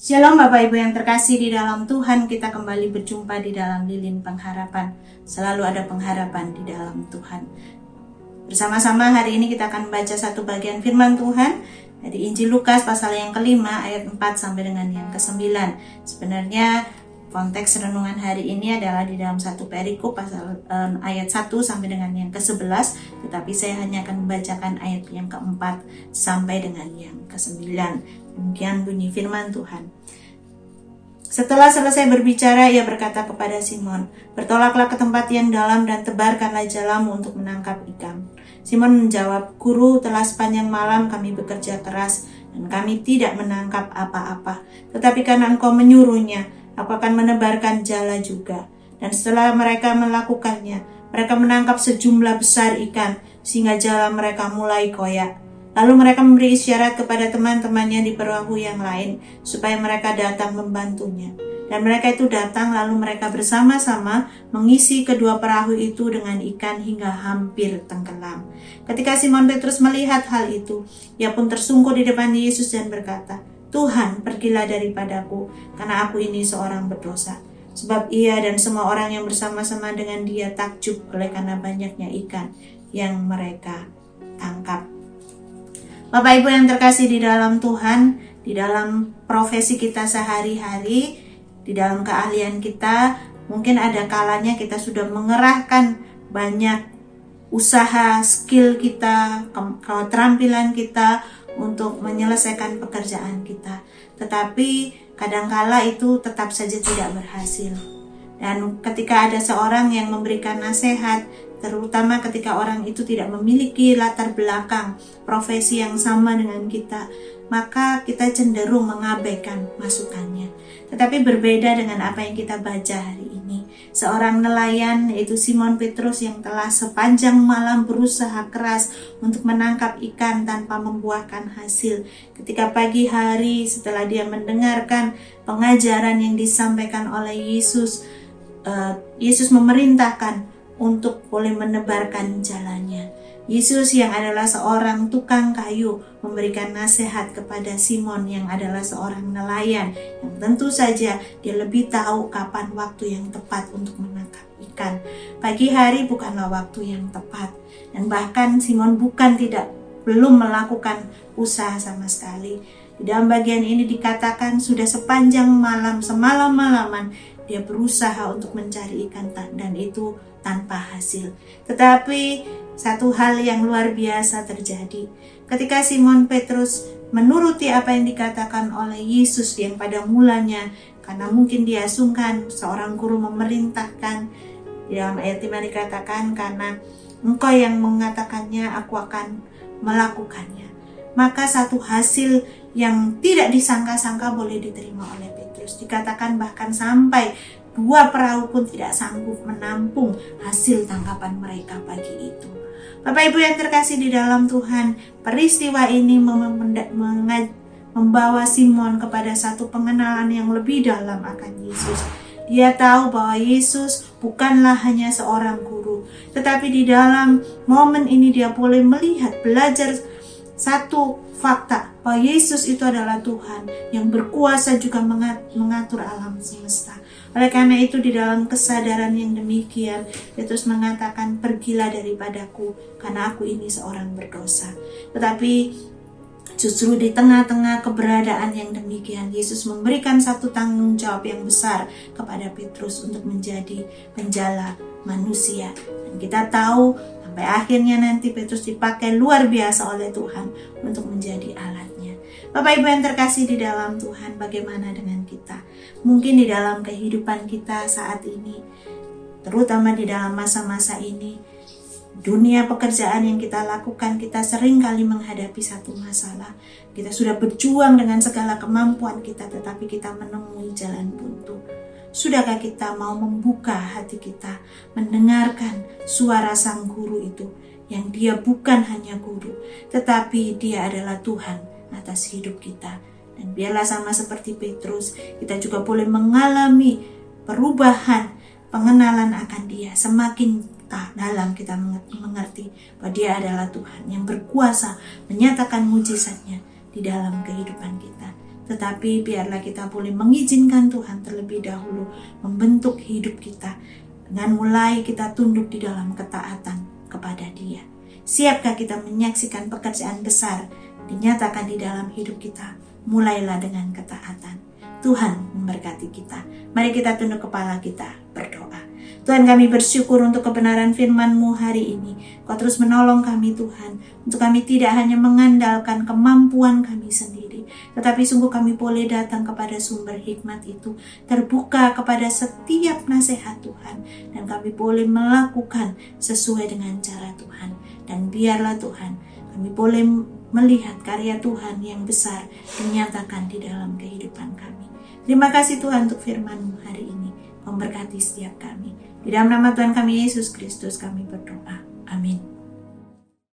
Shalom Bapak Ibu yang terkasih di dalam Tuhan, kita kembali berjumpa di dalam Lilin Pengharapan. Selalu ada pengharapan di dalam Tuhan. Bersama-sama hari ini kita akan membaca satu bagian firman Tuhan dari Injil Lukas pasal yang ke-5 ayat 4 sampai dengan yang ke-9. Sebenarnya konteks renungan hari ini adalah di dalam satu perikop pasal ayat 1 sampai dengan yang ke-11, tetapi saya hanya akan membacakan ayat yang ke-4 sampai dengan yang ke-9. Demikian bunyi firman Tuhan. Setelah selesai berbicara, ia berkata kepada Simon, "Bertolaklah ke tempat yang dalam dan tebarkanlah jalamu untuk menangkap ikan." Simon menjawab, "Guru, telah sepanjang malam kami bekerja keras dan kami tidak menangkap apa-apa. Tetapi karena Engkau menyuruhnya, aku akan menebarkan jala juga." Dan setelah mereka melakukannya, mereka menangkap sejumlah besar ikan sehingga jala mereka mulai koyak. Lalu mereka memberi isyarat kepada teman-temannya di perahu yang lain supaya mereka datang membantunya. Dan mereka itu datang, lalu mereka bersama-sama mengisi kedua perahu itu dengan ikan hingga hampir tenggelam. Ketika Simon Petrus melihat hal itu, ia pun tersungkur di depan Yesus dan berkata, "Tuhan, pergilah daripadaku, karena aku ini seorang berdosa." Sebab ia dan semua orang yang bersama-sama dengan dia takjub oleh karena banyaknya ikan yang mereka tangkap. Bapak Ibu yang terkasih di dalam Tuhan, di dalam profesi kita sehari-hari, di dalam keahlian kita, mungkin ada kalanya kita sudah mengerahkan banyak usaha, skill kita, keterampilan kita untuk menyelesaikan pekerjaan kita. Tetapi kadangkala itu tetap saja tidak berhasil. Dan ketika ada seorang yang memberikan nasihat, terutama ketika orang itu tidak memiliki latar belakang profesi yang sama dengan kita, maka kita cenderung mengabaikan masukannya. Tetapi berbeda dengan apa yang kita baca hari ini. Seorang nelayan, yaitu Simon Petrus, yang telah sepanjang malam berusaha keras untuk menangkap ikan tanpa membuahkan hasil. Ketika pagi hari setelah dia mendengarkan pengajaran yang disampaikan oleh Yesus, Yesus memerintahkan untuk boleh menebarkan jalannya. Yesus yang adalah seorang tukang kayu memberikan nasihat kepada Simon yang adalah seorang nelayan yang tentu saja dia lebih tahu kapan waktu yang tepat untuk menangkap ikan. Pagi hari bukanlah waktu yang tepat, dan bahkan Simon belum melakukan usaha sama sekali. Di dalam bagian ini dikatakan sudah sepanjang malam, semalam-malaman dia berusaha untuk mencari ikan dan itu tanpa hasil. Tetapi satu hal yang luar biasa terjadi. Ketika Simon Petrus menuruti apa yang dikatakan oleh Yesus yang pada mulanya, karena mungkin dia sungkan, seorang guru memerintahkan, di dalam ayat 5 dikatakan, "Karena Engkau yang mengatakannya, aku akan melakukannya." Maka satu hasil yang tidak disangka-sangka boleh diterima oleh Petrus. Dikatakan bahkan sampai 2 perahu pun tidak sanggup menampung hasil tangkapan mereka pagi itu. Bapak Ibu yang terkasih di dalam Tuhan, peristiwa ini membawa Simon kepada satu pengenalan yang lebih dalam akan Yesus. Dia tahu bahwa Yesus bukanlah hanya seorang guru, tetapi di dalam momen ini dia boleh melihat, belajar satu fakta bahwa Yesus itu adalah Tuhan yang berkuasa juga mengatur alam semesta. Oleh karena itu di dalam kesadaran yang demikian, Petrus mengatakan, "Pergilah daripadaku, karena aku ini seorang berdosa." Tetapi justru di tengah-tengah keberadaan yang demikian, Yesus memberikan satu tanggung jawab yang besar kepada Petrus untuk menjadi penjala manusia. Dan kita tahu sampai akhirnya nanti Petrus dipakai luar biasa oleh Tuhan untuk menjadi alatnya. Bapak Ibu yang terkasih di dalam Tuhan, bagaimana dengan kita? Mungkin di dalam kehidupan kita saat ini, terutama di dalam masa-masa ini, dunia pekerjaan yang kita lakukan, kita sering kali menghadapi satu masalah. Kita sudah berjuang dengan segala kemampuan kita, tetapi kita menemui jalan buntu. Sudahkah kita mau membuka hati kita, mendengarkan suara sang guru itu, yang dia bukan hanya guru, tetapi dia adalah Tuhan atas hidup kita. Dan biarlah sama seperti Petrus, kita juga boleh mengalami perubahan, pengenalan akan dia. Semakin dalam kita mengerti bahwa dia adalah Tuhan yang berkuasa menyatakan mujizatnya di dalam kehidupan kita. tetapi biarlah kita boleh mengizinkan Tuhan terlebih dahulu membentuk hidup kita, dengan mulai kita tunduk di dalam ketaatan kepada Dia. Siapkah kita menyaksikan pekerjaan besar dinyatakan di dalam hidup kita? Mulailah dengan ketaatan. Tuhan memberkati kita. Mari kita tunduk kepala kita berdoa. Tuhan, kami bersyukur untuk kebenaran firman-Mu hari ini. Kau terus menolong kami Tuhan, untuk kami tidak hanya mengandalkan kemampuan kami sendiri, tetapi sungguh kami boleh datang kepada sumber hikmat itu, terbuka kepada setiap nasihat Tuhan, dan kami boleh melakukan sesuai dengan cara Tuhan. Dan biarlah Tuhan, kami boleh melihat karya Tuhan yang besar dinyatakan di dalam kehidupan kami. Terima kasih Tuhan untuk firman-Mu hari ini. Memberkati setiap kami. Di dalam nama Tuhan kami Yesus Kristus kami berdoa. Amin.